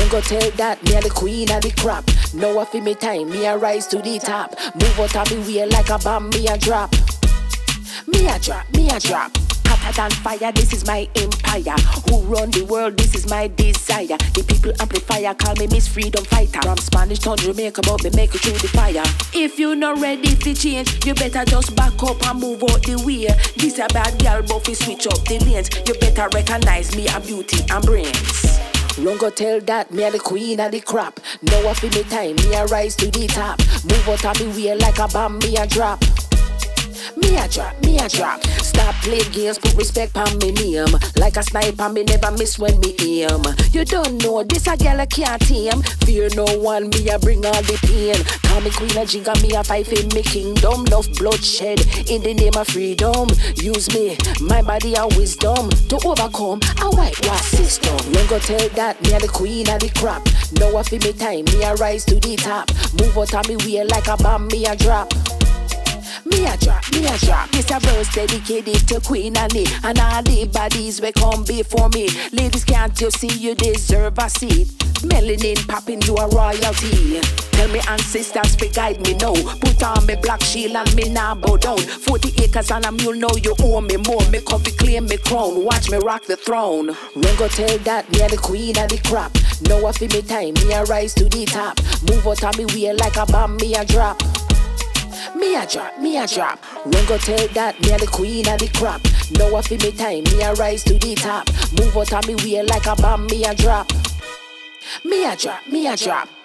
Run go tell that me a the queen of the crop. Now I feel me time, me a rise to the top. Move out of me way like a bomb, me a drop. Me a drop, me a drop. Hotter than fire, this is my empire. Who run the world, this is my desire. The people amplifier, call me Miss Freedom Fighter. From Spanish town Jamaica, but me make it through the fire. If you not ready to change, you better just back up and move out the way. This a bad girl, but we switch up the lanes. You better recognize me a beauty and brains. Run go tell that me a the queen of the crop. Now I feel me time, me a rise to the top. Move out of me way like a bomb, me a drop. Me a drop, me a drop. Stop play games, put respect on me name. Like a sniper, me never miss when me aim. You don't know, this a girl I can't tame. Fear no one, me a bring all the pain. Call me queen of jingle, me a fight in me kingdom. Enough bloodshed in the name of freedom. Use me, my body and wisdom to overcome a whitewash system. Run go tell that me a the queen of the crop. Now I feel me time, me a rise to the top. Move out of me way like a bomb, me a drop. Me a drop, me a drop. This a verse dedicated to Queen Annie and all the bodies we come before me. Ladies, can't you see you deserve a seat? Melanin popping, you a royalty. Tell me ancestors fi guide me now. Put on me black shield and me now bow down. 40 acres and a mule, know you owe me more. Me come fi claim me crown, watch me rock the throne. Run go tell that me a the queen of the crop. Now I feel me time, me a rise to the top. Move out of me way like a bomb, me a drop. Me a drop, me a drop. Run go tell that me a the queen of the crop. Now I feel me time, me a rise to the top. Move out of me way like a bomb, me a drop. Me a drop, me a drop.